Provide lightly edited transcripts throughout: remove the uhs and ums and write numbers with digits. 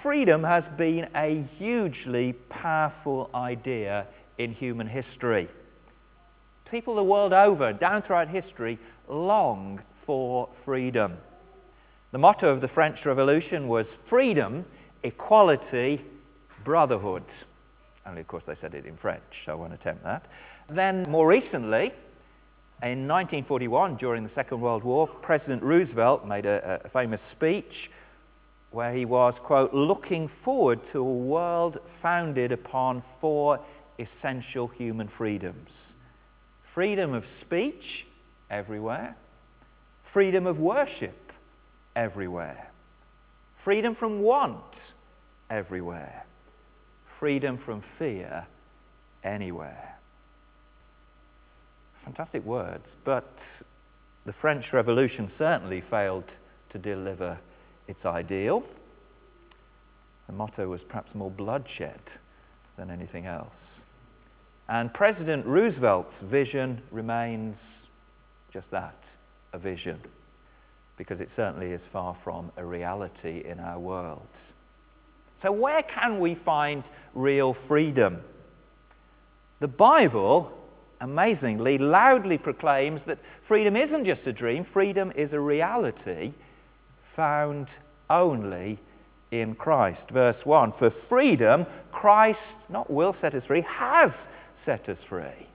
freedom has been a hugely powerful idea in human history. People the world over, down throughout history, long for freedom. The motto of the French Revolution was freedom, equality, brotherhood. Only, of course, they said it in French, so I won't attempt that. Then, more recently, in 1941, during the Second World War, President Roosevelt made a famous speech where he was, quote, looking forward to a world founded upon 4 essential human freedoms. Freedom of speech, everywhere. Freedom of worship, everywhere. Freedom from want, everywhere. Freedom from fear, anywhere. Fantastic words, but the French Revolution certainly failed to deliver its ideal. The motto was perhaps more bloodshed than anything else. And President Roosevelt's vision remains just that, a vision, because it certainly is far from a reality in our world. So where can we find real freedom? The Bible, amazingly, loudly proclaims that freedom isn't just a dream, freedom is a reality found only in Christ. Verse 1, for freedom, Christ not will set us free, has set us free.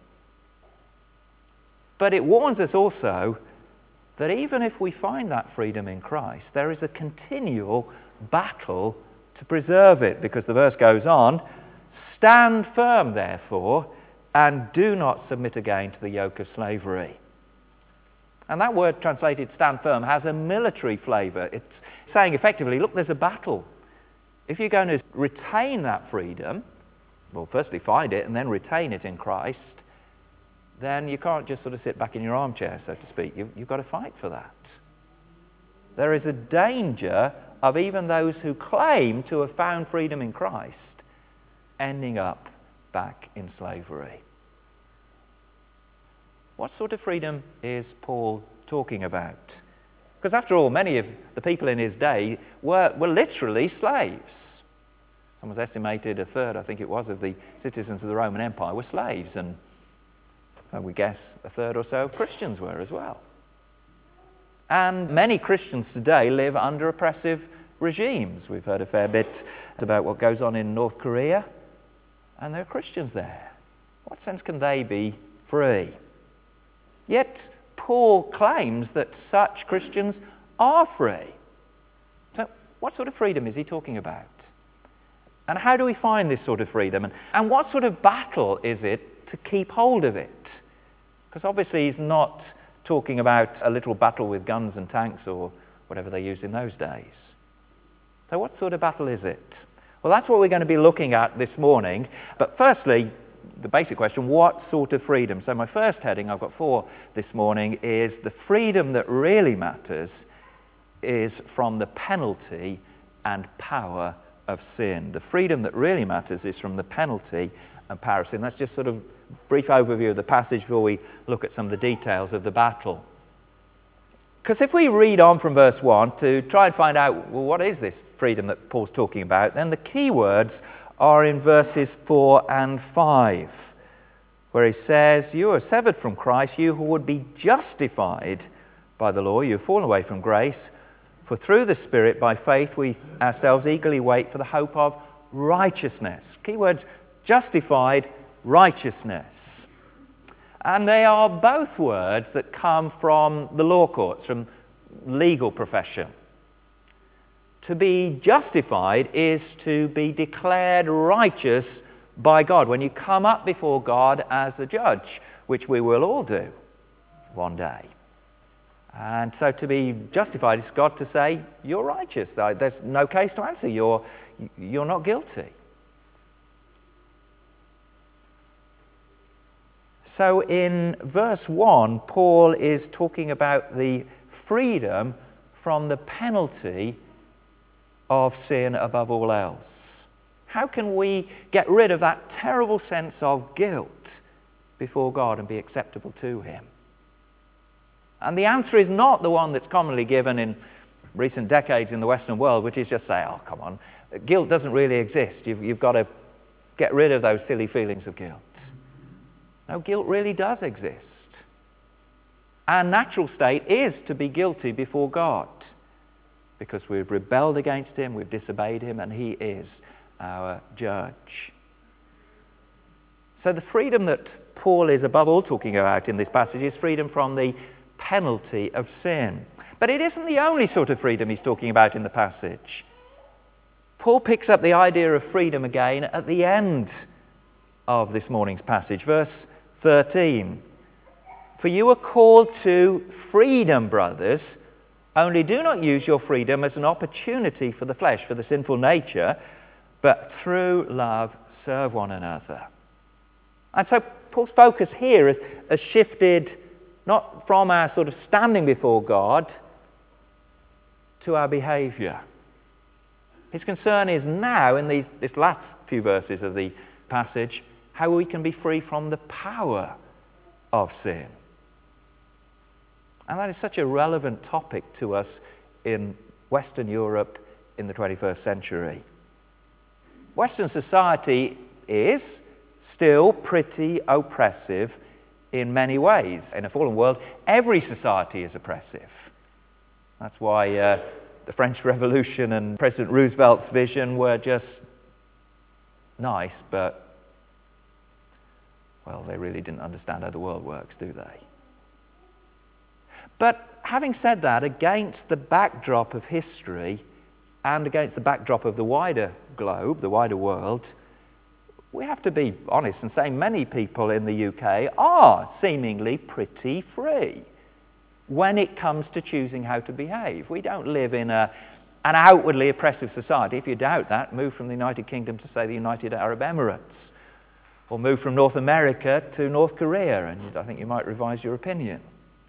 But it warns us also that even if we find that freedom in Christ, there is a continual battle to preserve it, because the verse goes on, stand firm, therefore, and do not submit again to the yoke of slavery. And that word translated stand firm has a military flavour. It's saying effectively, look, there's a battle. If you're going to retain that freedom, well, firstly find it and then retain it in Christ, then you can't just sort of sit back in your armchair, so to speak. You've got to fight for that. There is a danger of even those who claim to have found freedom in Christ ending up back in slavery. What sort of freedom is Paul talking about? Because after all, many of the people in his day were literally slaves. Someone's estimated a third, I think it was, of the citizens of the Roman Empire were slaves, and we guess a third or so of Christians were as well. And many Christians today live under oppressive regimes. We've heard a fair bit about what goes on in North Korea, and there are Christians there. What sense can they be free? Yet Paul claims that such Christians are free. So what sort of freedom is he talking about? And how do we find this sort of freedom? And what sort of battle is it to keep hold of it? Because obviously he's not talking about a little battle with guns and tanks or whatever they used in those days. So what sort of battle is it? Well, that's what we're going to be looking at this morning. But firstly, the basic question, what sort of freedom? So my first heading, I've got 4 this morning, is the freedom that really matters is from the penalty and power of sin. The freedom that really matters is from the penalty and power of sin. That's just sort of a brief overview of the passage before we look at some of the details of the battle. Because if we read on from verse 1 to try and find out, well, what is this freedom that Paul's talking about, then the key words are in verses 4 and 5, where he says, you are severed from Christ, you who would be justified by the law, you have fallen away from grace, for through the Spirit, by faith, we ourselves eagerly wait for the hope of righteousness. Key words, justified, righteousness. And they are both words that come from the law courts, from legal profession. To be justified is to be declared righteous by God. When you come up before God as a judge, which we will all do one day. And so to be justified is God to say, you're righteous. There's no case to answer. You're not guilty. So in verse 1, Paul is talking about the freedom from the penalty of sin above all else. How can we get rid of that terrible sense of guilt before God and be acceptable to Him? And the answer is not the one that's commonly given in recent decades in the Western world, which is just say, oh, come on, guilt doesn't really exist. You've got to get rid of those silly feelings of guilt. No, guilt really does exist. Our natural state is to be guilty before God because we've rebelled against him, we've disobeyed him, and he is our judge. So the freedom that Paul is above all talking about in this passage is freedom from the penalty of sin. But it isn't the only sort of freedom he's talking about in the passage. Paul picks up the idea of freedom again at the end of this morning's passage, verse 13. For you are called to freedom, brothers, only do not use your freedom as an opportunity for the flesh, for the sinful nature, but through love serve one another. And so Paul's focus here has shifted not from our sort of standing before God to our behaviour. His concern is now, in this last few verses of the passage, how we can be free from the power of sin. And that is such a relevant topic to us in Western Europe in the 21st century. Western society is still pretty oppressive in many ways. In a fallen world, every society is oppressive. That's why the French Revolution and President Roosevelt's vision were just nice, but, well, they really didn't understand how the world works, do they? But having said that, against the backdrop of history and against the backdrop of the wider globe, the wider world, we have to be honest and say many people in the UK are seemingly pretty free when it comes to choosing how to behave. We don't live in an outwardly oppressive society. If you doubt that, move from the United Kingdom to, say, the United Arab Emirates, or move from North America to North Korea, and I think you might revise your opinion.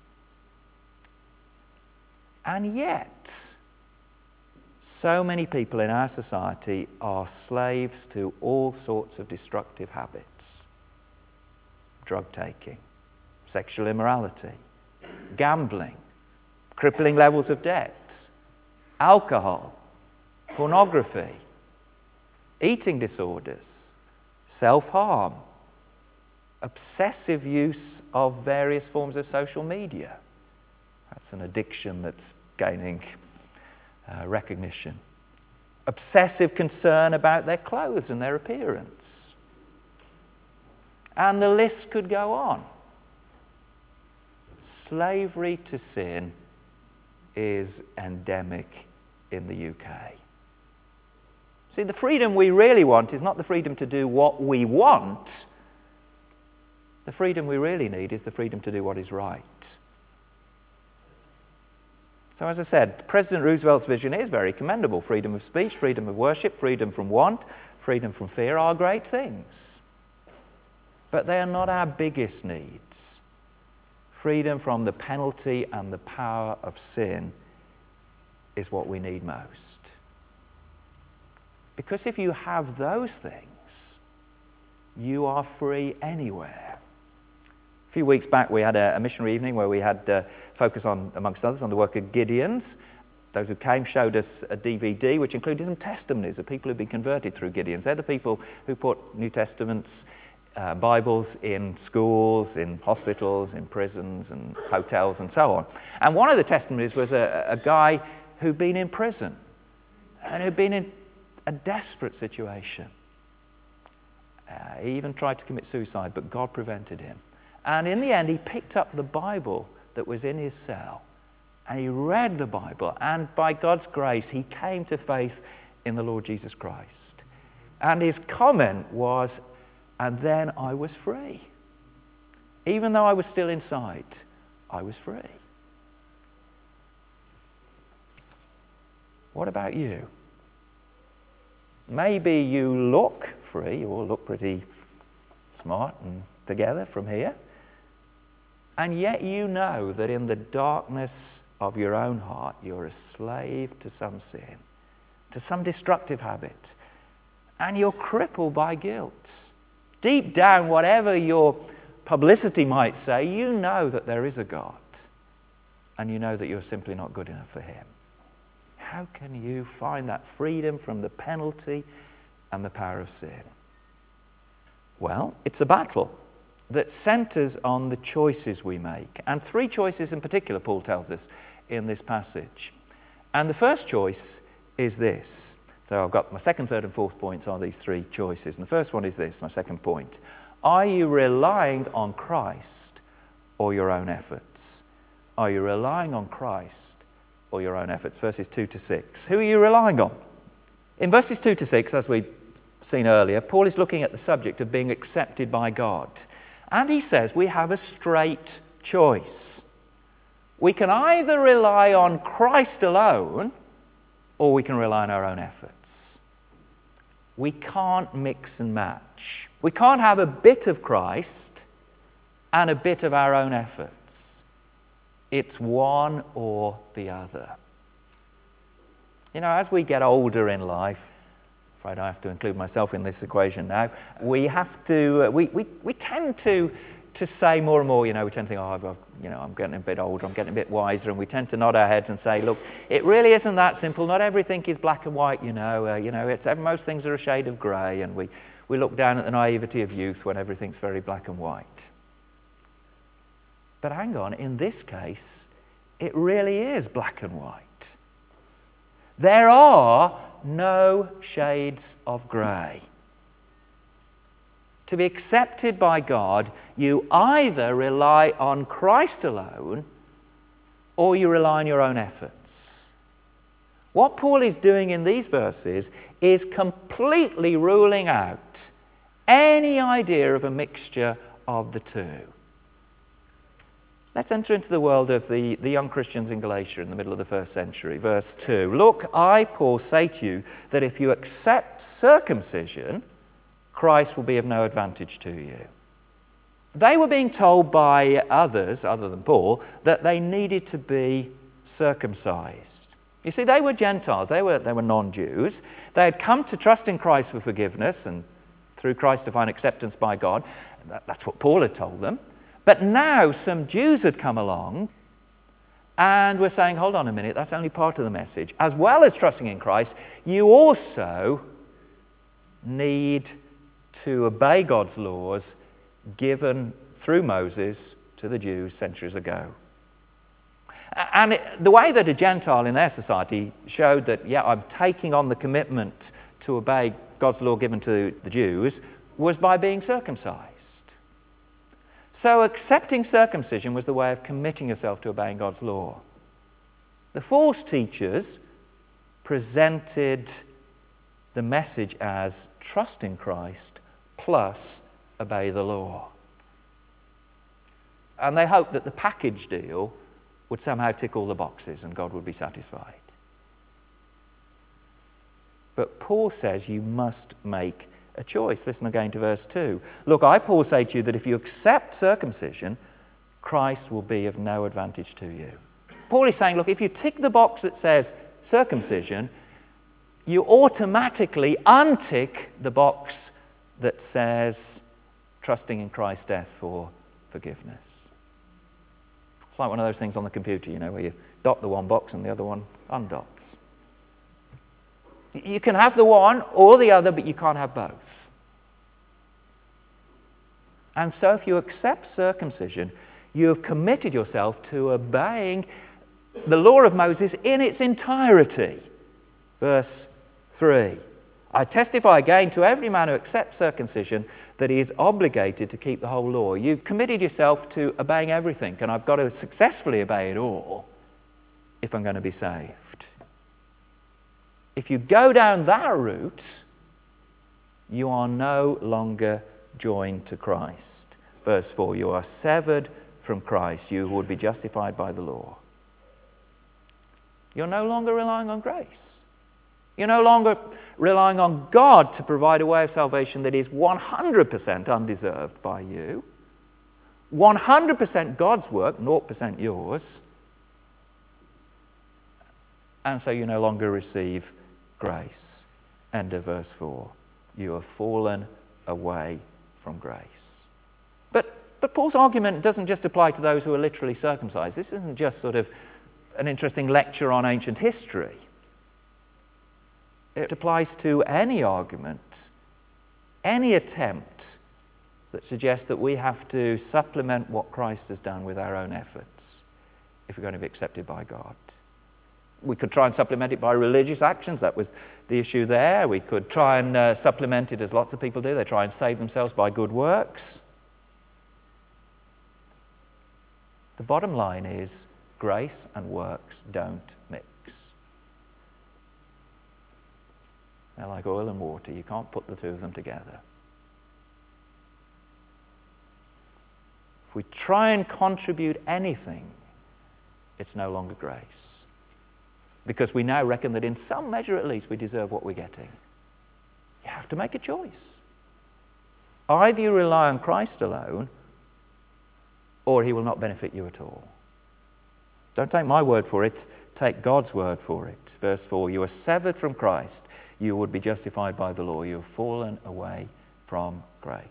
And yet, so many people in our society are slaves to all sorts of destructive habits. Drug taking, sexual immorality, gambling, crippling levels of debt, alcohol, pornography, eating disorders, self-harm, obsessive use of various forms of social media. That's an addiction that's gaining recognition. Obsessive concern about their clothes and their appearance. And the list could go on. Slavery to sin is endemic in the UK. See, the freedom we really want is not the freedom to do what we want. The freedom we really need is the freedom to do what is right. So as I said, President Roosevelt's vision is very commendable. Freedom of speech, freedom of worship, freedom from want, freedom from fear are great things. But they are not our biggest needs. Freedom from the penalty and the power of sin is what we need most. Because if you have those things, you are free anywhere. A few weeks back we had a missionary evening where we had focus on, amongst others, on the work of Gideons. Those who came showed us a DVD which included some testimonies of people who've been converted through Gideons. They're the people who put New Testaments, Bibles in schools, in hospitals, in prisons and hotels and so on. And one of the testimonies was a guy who'd been in prison and who'd been in a desperate situation. He even tried to commit suicide, but God prevented him. And in the end, he picked up the Bible that was in his cell, and he read the Bible, and by God's grace, he came to faith in the Lord Jesus Christ. And his comment was, and then I was free. Even though I was still inside, I was free. What about you? Maybe you look free, or look pretty smart and together from here, and yet you know that in the darkness of your own heart, you're a slave to some sin, to some destructive habit, and you're crippled by guilt. Deep down, whatever your publicity might say, you know that there is a God, and you know that you're simply not good enough for him. How can you find that freedom from the penalty and the power of sin? Well, it's a battle that centers on the choices we make. And 3 choices in particular, Paul tells us in this passage. And the first choice is this. So I've got my second, third, and fourth points are these 3 choices. And the first one is this, my second point. Are you relying on Christ or your own efforts? Are you relying on Christ or your own efforts? Verses 2 to 6. Who are you relying on? In verses 2 to 6, as we've seen earlier, Paul is looking at the subject of being accepted by God. And he says we have a straight choice. We can either rely on Christ alone or we can rely on our own efforts. We can't mix and match. We can't have a bit of Christ and a bit of our own efforts. It's one or the other. You know, as we get older in life, I'm afraid I have to include myself in this equation now, we tend to say more and more, we tend to think, I'm getting a bit older, I'm getting a bit wiser, and we tend to nod our heads and say, look, it really isn't that simple. Not everything is black and white, most things are a shade of grey, and we look down at the naivety of youth when everything's very black and white. But hang on, in this case, it really is black and white. There are no shades of grey. To be accepted by God, you either rely on Christ alone or you rely on your own efforts. What Paul is doing in these verses is completely ruling out any idea of a mixture of the two. Let's enter into the world of the young Christians in Galatia in the middle of the first century. Verse 2. Look, I, Paul, say to you that if you accept circumcision, Christ will be of no advantage to you. They were being told by others, other than Paul, that they needed to be circumcised. You see, they were Gentiles, they were non-Jews. They had come to trust in Christ for forgiveness and through Christ to find acceptance by God. That's what Paul had told them. But now some Jews had come along and were saying, hold on a minute, that's only part of the message. As well as trusting in Christ, you also need to obey God's laws given through Moses to the Jews centuries ago. And the way that a Gentile in their society showed that, I'm taking on the commitment to obey God's law given to the Jews was by being circumcised. So accepting circumcision was the way of committing yourself to obeying God's law. The false teachers presented the message as trust in Christ plus obey the law. And they hoped that the package deal would somehow tick all the boxes and God would be satisfied. But Paul says you must make a choice. Listen again to verse 2. Look, I, Paul, say to you that if you accept circumcision, Christ will be of no advantage to you. Paul is saying, look, if you tick the box that says circumcision, you automatically untick the box that says trusting in Christ's death for forgiveness. It's like one of those things on the computer, where you dot the one box and the other one undots. You can have the one or the other, but you can't have both. And so if you accept circumcision, you have committed yourself to obeying the law of Moses in its entirety. Verse 3. I testify again to every man who accepts circumcision that he is obligated to keep the whole law. You've committed yourself to obeying everything, and I've got to successfully obey it all if I'm going to be saved. If you go down that route, you are no longer joined to Christ. Verse 4, you are severed from Christ, you who would be justified by the law. You're no longer relying on grace. You're no longer relying on God to provide a way of salvation that is 100% undeserved by you. 100% God's work, 0% yours. And so you no longer receive grace. End of verse 4. You have fallen away from grace. But Paul's argument doesn't just apply to those who are literally circumcised. This isn't just sort of an interesting lecture on ancient history. It applies to any argument, any attempt that suggests that we have to supplement what Christ has done with our own efforts if we're going to be accepted by God. We could try and supplement it by religious actions. That was the issue there. We could try and supplement it as lots of people do. They try and save themselves by good works. The bottom line is grace and works don't mix. They're like oil and water. You can't put the two of them together. If we try and contribute anything, it's no longer grace. Because we now reckon that in some measure at least we deserve what we're getting. You have to make a choice. Either you rely on Christ alone, or he will not benefit you at all. Don't take my word for it, take God's word for it. Verse 4, you are severed from Christ, you would be justified by the law, you have fallen away from grace.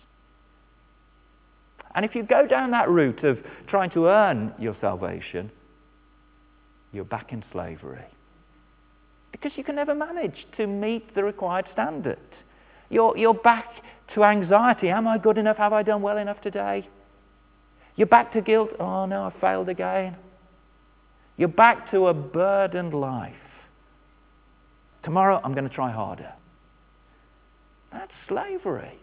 And if you go down that route of trying to earn your salvation, you're back in slavery. Because you can never manage to meet the required standard. You're back to anxiety. Am I good enough? Have I done well enough today? You're back to guilt. Oh no, I failed again. You're back to a burdened life. Tomorrow I'm going to try harder. That's slavery.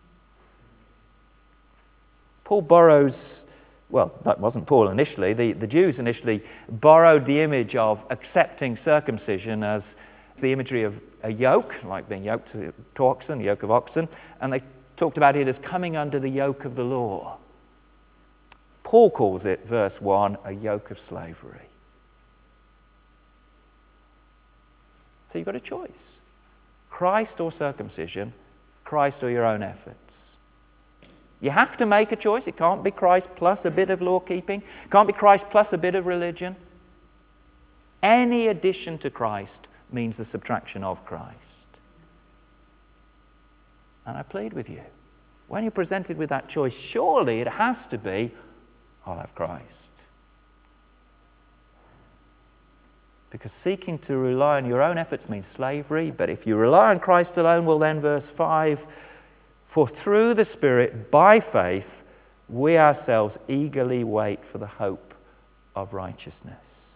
Paul borrows, well, that wasn't Paul initially. The Jews initially borrowed the image of accepting circumcision as the imagery of a yoke, like being yoked to oxen, yoke of oxen, and they talked about it as coming under the yoke of the law. Paul calls it, verse 1, a yoke of slavery. So you've got a choice. Christ or circumcision, Christ or your own efforts. You have to make a choice. It can't be Christ plus a bit of law keeping. It can't be Christ plus a bit of religion. Any addition to Christ means the subtraction of Christ. And I plead with you, when you're presented with that choice, surely it has to be, I'll have Christ. Because seeking to rely on your own efforts means slavery, but if you rely on Christ alone, well then, verse 5, for through the Spirit, by faith, we ourselves eagerly wait for the hope of righteousness.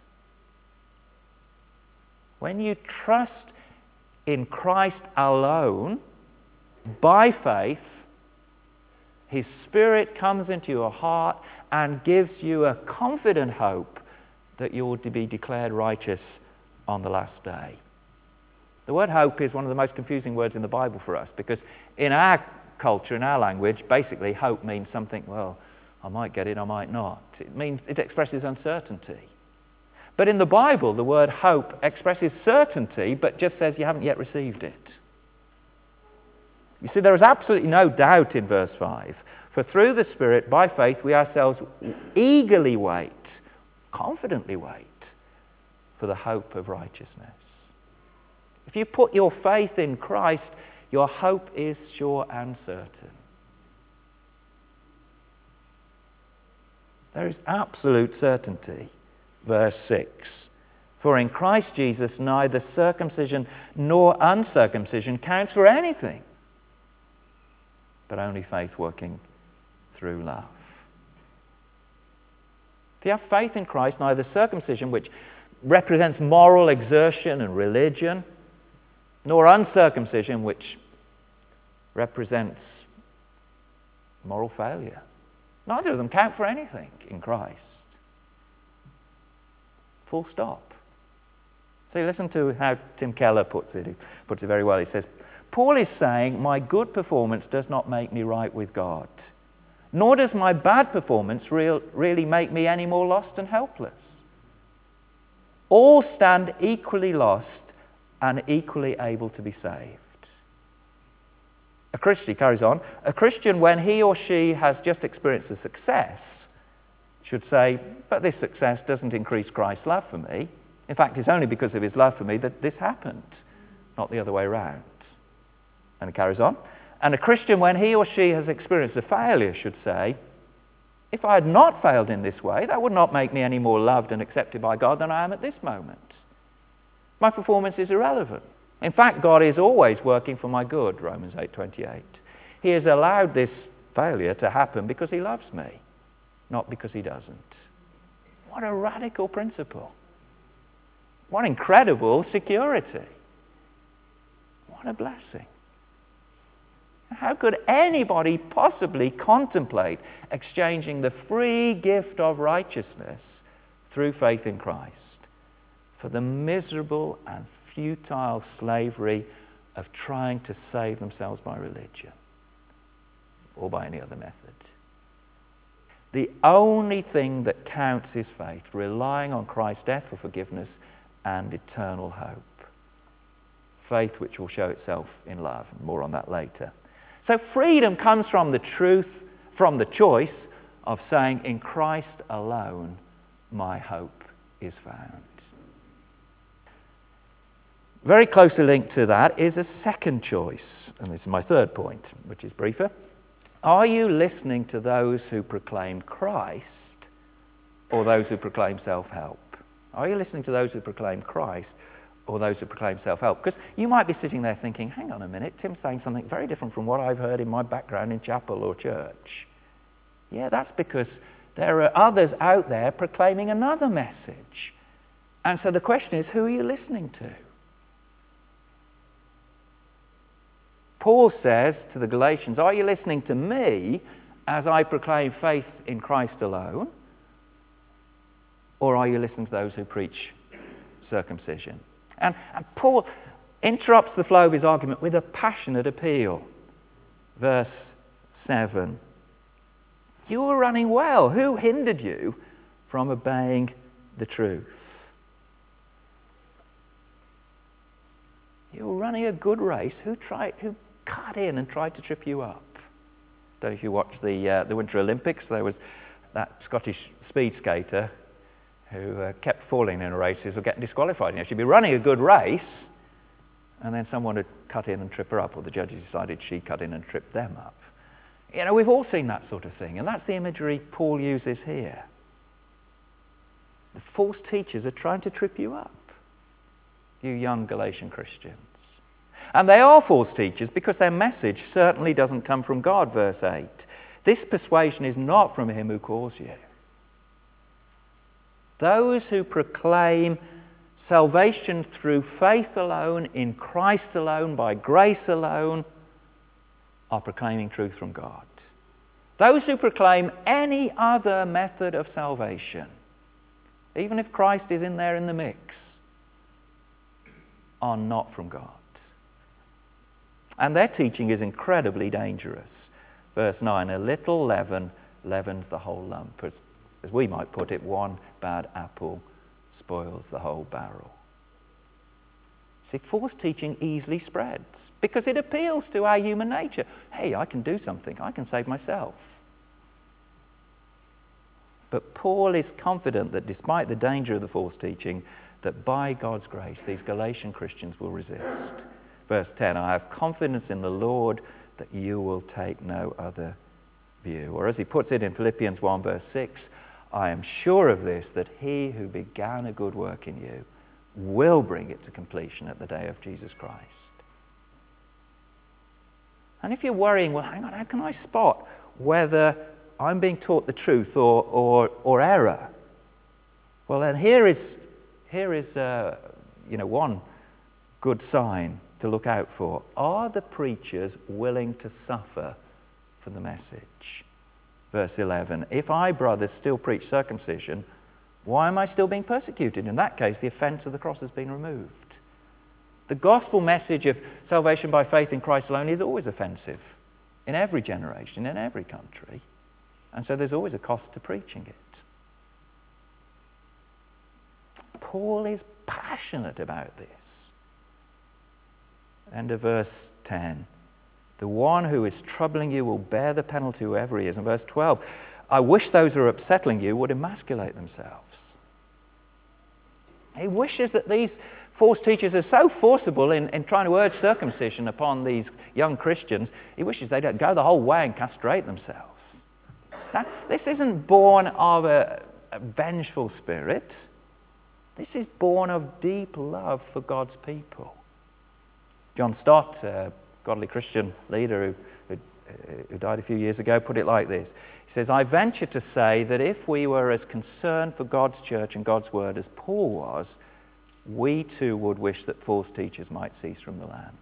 When you trust in Christ alone, by faith, His Spirit comes into your heart and gives you a confident hope that you will be declared righteous on the last day. The word hope is one of the most confusing words in the Bible for us, because in our culture, in our language, basically hope means something, well, I might get it, I might not. It expresses uncertainty. But in the Bible, the word hope expresses certainty, but just says you haven't yet received it. You see, there is absolutely no doubt in verse 5. For through the Spirit, by faith, we ourselves eagerly wait, confidently wait, for the hope of righteousness. If you put your faith in Christ, your hope is sure and certain. There is absolute certainty. Verse 6. For in Christ Jesus neither circumcision nor uncircumcision counts for anything, but only faith working through love. If you have faith in Christ, neither circumcision, which represents moral exertion and religion, nor uncircumcision, which represents moral failure. Neither of them count for anything in Christ. Full stop. So listen to how Tim Keller puts it. He puts it very well. He says, Paul is saying, my good performance does not make me right with God, nor does my bad performance really make me any more lost and helpless. All stand equally lost and equally able to be saved. A Christian, he carries on, a Christian, when he or she has just experienced a success, should say, but this success doesn't increase Christ's love for me. In fact, it's only because of his love for me that this happened, not the other way around. And it carries on. And a Christian, when he or she has experienced a failure, should say, if I had not failed in this way, that would not make me any more loved and accepted by God than I am at this moment. My performance is irrelevant. In fact, God is always working for my good, Romans 8:28. He has allowed this failure to happen because he loves me, not because he doesn't. What a radical principle. What incredible security. What a blessing. How could anybody possibly contemplate exchanging the free gift of righteousness through faith in Christ for the miserable and futile slavery of trying to save themselves by religion or by any other method? The only thing that counts is faith, relying on Christ's death for forgiveness and eternal hope. Faith which will show itself in love. More on that later. So freedom comes from the truth, from the choice of saying, in Christ alone, my hope is found. Very closely linked to that is a second choice, and this is my third point, which is briefer. Are you listening to those who proclaim Christ or those who proclaim self-help? Are you listening to those who proclaim Christ or those who proclaim self-help? Because you might be sitting there thinking, hang on a minute, Tim's saying something very different from what I've heard in my background in chapel or church. Yeah, that's because there are others out there proclaiming another message. And so the question is, who are you listening to? Paul says to the Galatians, are you listening to me as I proclaim faith in Christ alone? Or are you listening to those who preach circumcision? And Paul interrupts the flow of his argument with a passionate appeal. Verse 7. You were running well. Who hindered you from obeying the truth? You were running a good race. Who cut in and tried to trip you up? Don't know if you watched the Winter Olympics. There was that Scottish speed skater who kept falling in races or getting disqualified. She'd be running a good race, and then someone would cut in and trip her up, or the judges decided she cut in and tripped them up. We've all seen that sort of thing, and that's the imagery Paul uses here. The false teachers are trying to trip you up, you young Galatian Christians. And they are false teachers because their message certainly doesn't come from God, verse 8. This persuasion is not from him who calls you. Those who proclaim salvation through faith alone, in Christ alone, by grace alone, are proclaiming truth from God. Those who proclaim any other method of salvation, even if Christ is in there in the mix, are not from God. And their teaching is incredibly dangerous. Verse 9, a little leaven leavens the whole lump. As we might put it, one bad apple spoils the whole barrel. See, false teaching easily spreads because it appeals to our human nature. Hey, I can do something. I can save myself. But Paul is confident that despite the danger of the false teaching, that by God's grace, these Galatian Christians will resist. Verse 10, I have confidence in the Lord that you will take no other view. Or as he puts it in Philippians 1 verse 6, I am sure of this, that he who began a good work in you will bring it to completion at the day of Jesus Christ. And if you're worrying, well, hang on, how can I spot whether I'm being taught the truth or error? Well, then here is one good sign to look out for. Are the preachers willing to suffer for the message? Verse 11, if I, brothers, still preach circumcision, why am I still being persecuted? In that case, the offense of the cross has been removed. The gospel message of salvation by faith in Christ alone is always offensive in every generation, in every country. And so there's always a cost to preaching it. Paul is passionate about this. End of verse 10. The one who is troubling you will bear the penalty, whoever he is. And verse 12, I wish those who are upsetting you would emasculate themselves. He wishes that these false teachers are so forcible in trying to urge circumcision upon these young Christians, he wishes they'd go the whole way and castrate themselves. Now, this isn't born of a vengeful spirit. This is born of deep love for God's people. John Stott, a godly Christian leader who died a few years ago, put it like this. He says, "I venture to say that if we were as concerned for God's church and God's word as Paul was, we too would wish that false teachers might cease from the land."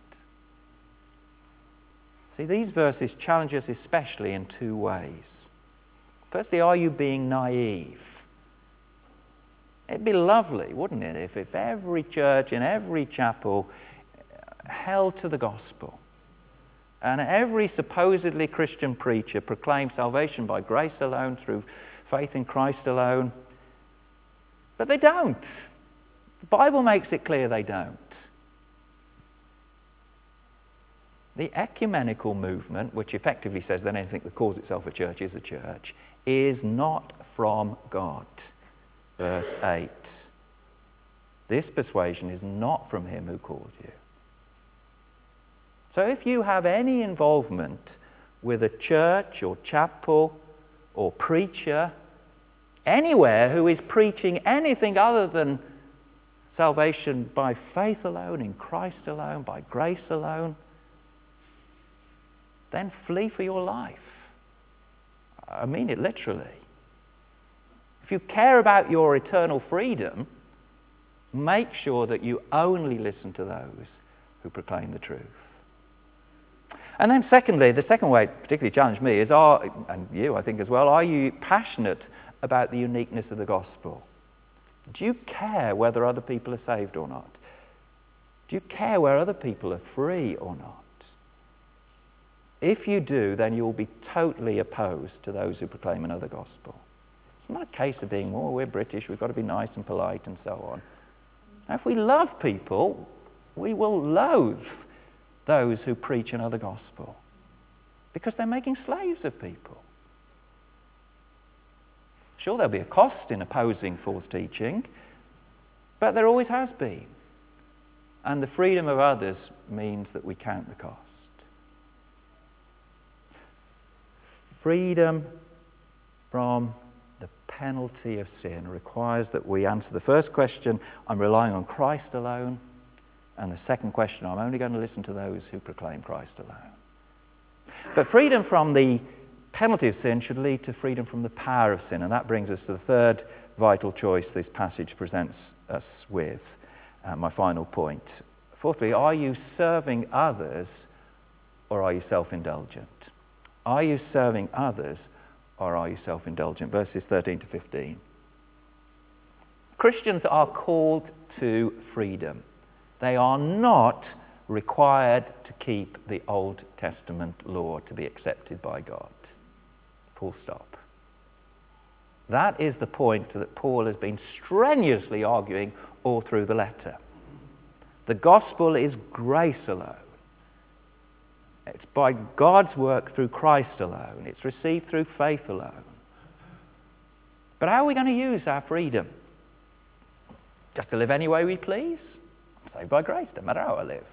See, these verses challenge us especially in two ways. Firstly, are you being naive? It'd be lovely, wouldn't it, if every church in every chapel held to the gospel and every supposedly Christian preacher proclaimed salvation by grace alone, through faith in Christ alone. But they don't. The Bible makes it clear they don't. The ecumenical movement, which effectively says that anything that calls itself a church is a church, is not from God. Verse 8. This persuasion is not from him who called you. So if you have any involvement with a church or chapel or preacher anywhere who is preaching anything other than salvation by faith alone, in Christ alone, by grace alone, then flee for your life. I mean it literally. If you care about your eternal freedom, make sure that you only listen to those who proclaim the truth. And then secondly, the second way it particularly challenged me is, and you I think as well, are you passionate about the uniqueness of the gospel? Do you care whether other people are saved or not? Do you care where other people are free or not? If you do, then you'll be totally opposed to those who proclaim another gospel. It's not a case of being, we're British, we've got to be nice and polite and so on. Now, if we love people, we will loathe those who preach another gospel because they're making slaves of people. Sure, there'll be a cost in opposing false teaching, but there always has been. And the freedom of others means that we count the cost. Freedom from the penalty of sin requires that we answer the first question, I'm relying on Christ alone, and the second question, I'm only going to listen to those who proclaim Christ alone. But freedom from the penalty of sin should lead to freedom from the power of sin, and that brings us to the third vital choice this passage presents us with, my final point. Fourthly, are you serving others or are you self-indulgent? Are you serving others or are you self-indulgent? Verses 13 to 15. Christians are called to freedom. They are not required to keep the Old Testament law to be accepted by God. Full stop. That is the point that Paul has been strenuously arguing all through the letter. The gospel is grace alone. It's by God's work through Christ alone. It's received through faith alone. But how are we going to use our freedom? Just to live any way we please? I'm saved by grace, no matter how I live.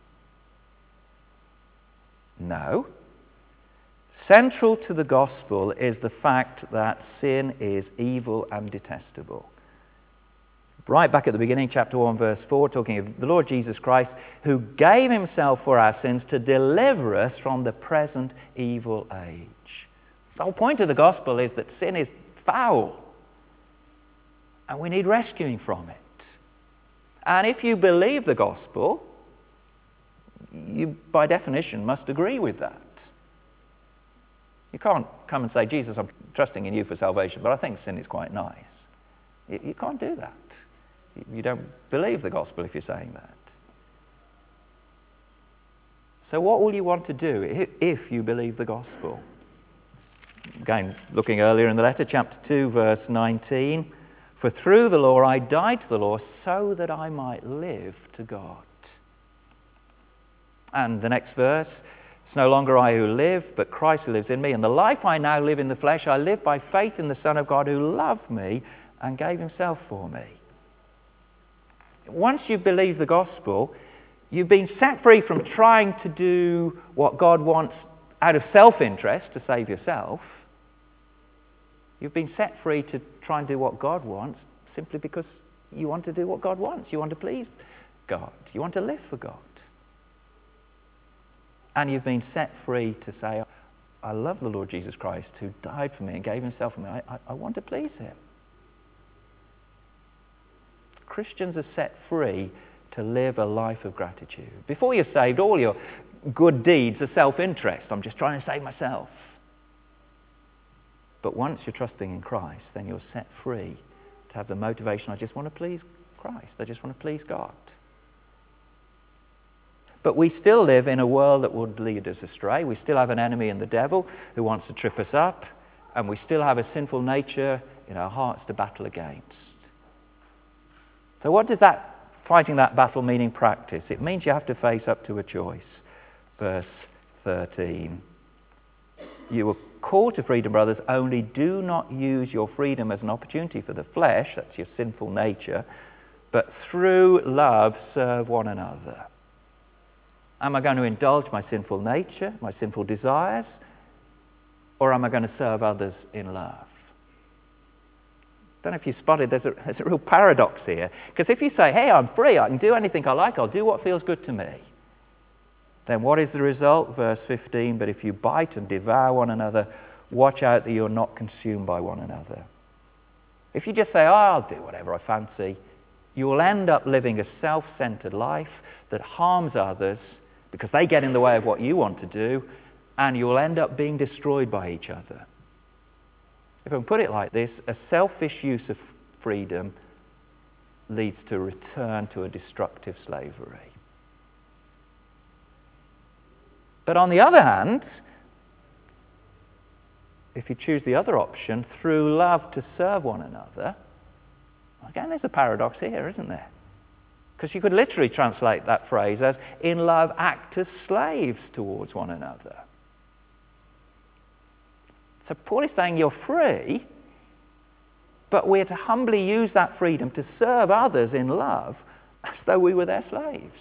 No. Central to the gospel is the fact that sin is evil and detestable. Right back at the beginning, chapter 1, verse 4, talking of the Lord Jesus Christ, who gave himself for our sins to deliver us from the present evil age. The whole point of the gospel is that sin is foul, and we need rescuing from it. And if you believe the gospel, you, by definition, must agree with that. You can't come and say, Jesus, I'm trusting in you for salvation, but I think sin is quite nice. You can't do that. You don't believe the gospel if you're saying that. So what will you want to do if you believe the gospel? Again, looking earlier in the letter, chapter 2, verse 19. For through the law I died to the law so that I might live to God. And the next verse, it's no longer I who live, but Christ who lives in me. And the life I now live in the flesh, I live by faith in the Son of God who loved me and gave himself for me. Once you believe the gospel, you've been set free from trying to do what God wants out of self-interest to save yourself. You've been set free to try and do what God wants simply because you want to do what God wants. You want to please God. You want to live for God. And you've been set free to say, I love the Lord Jesus Christ who died for me and gave himself for me. I want to please him. Christians are set free to live a life of gratitude. Before you're saved, all your good deeds are self-interest. I'm just trying to save myself. But once you're trusting in Christ, then you're set free to have the motivation, I just want to please Christ. I just want to please God. But we still live in a world that would lead us astray. We still have an enemy in the devil who wants to trip us up. And we still have a sinful nature in our hearts to battle against. So what does fighting that battle mean in practice? It means you have to face up to a choice. Verse 13. You were called to freedom, brothers, only do not use your freedom as an opportunity for the flesh, that's your sinful nature, but through love serve one another. Am I going to indulge my sinful nature, my sinful desires, or am I going to serve others in love? I don't know if you spotted, there's a real paradox here. Because if you say, hey, I'm free, I can do anything I like, I'll do what feels good to me. Then what is the result? Verse 15, but if you bite and devour one another, watch out that you're not consumed by one another. If you just say, oh, I'll do whatever I fancy, you will end up living a self-centered life that harms others because they get in the way of what you want to do, and you'll end up being destroyed by each other. If I can put it like this, a selfish use of freedom leads to a return to a destructive slavery. But on the other hand, if you choose the other option, through love to serve one another, again, there's a paradox here, isn't there? Because you could literally translate that phrase as, in love, act as slaves towards one another. So Paul is saying you're free, but we're to humbly use that freedom to serve others in love as though we were their slaves.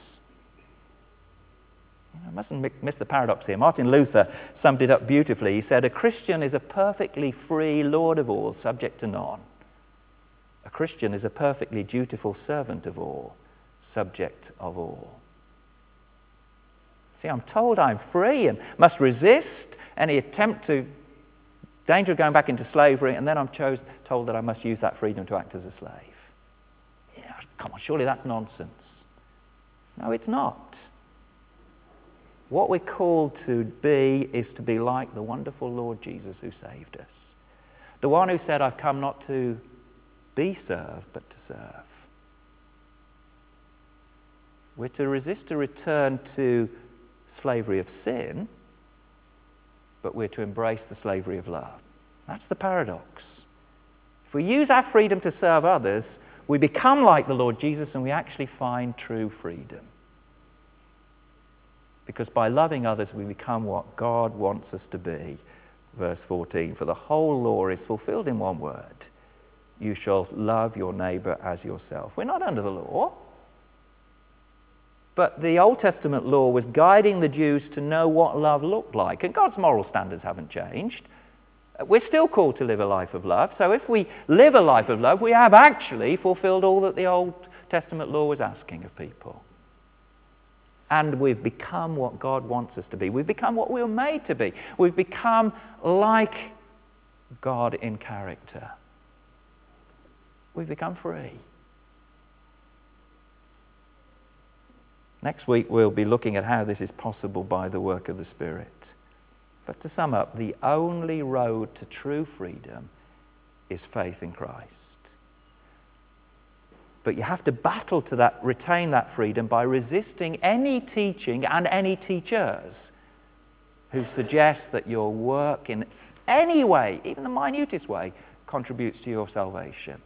I mustn't miss the paradox here. Martin Luther summed it up beautifully. He said, a Christian is a perfectly free Lord of all, subject to none. A Christian is a perfectly dutiful servant of all, subject of all. See, I'm told I'm free and must resist any attempt to danger of going back into slavery, and then I'm told that I must use that freedom to act as a slave. Yeah, come on, surely that's nonsense. No, it's not. What we're called to be is to be like the wonderful Lord Jesus who saved us. The one who said, I've come not to be served, but to serve. We're to resist a return to slavery of sin, but we're to embrace the slavery of love. That's the paradox. If we use our freedom to serve others, we become like the Lord Jesus and we actually find true freedom. Because by loving others, we become what God wants us to be. Verse 14, for the whole law is fulfilled in one word. You shall love your neighbor as yourself. We're not under the law. But the Old Testament law was guiding the Jews to know what love looked like. And God's moral standards haven't changed. We're still called to live a life of love. So if we live a life of love, we have actually fulfilled all that the Old Testament law was asking of people. And we've become what God wants us to be. We've become what we were made to be. We've become like God in character. We've become free. Next week we'll be looking at how this is possible by the work of the Spirit. But to sum up, the only road to true freedom is faith in Christ. But you have to battle to retain that freedom by resisting any teaching and any teachers who suggest that your work in any way, even the minutest way, contributes to your salvation.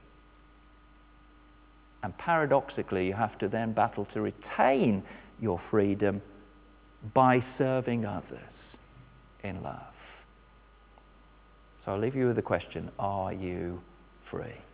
And paradoxically, you have to then battle to retain your freedom by serving others in love. So I'll leave you with the question, are you free?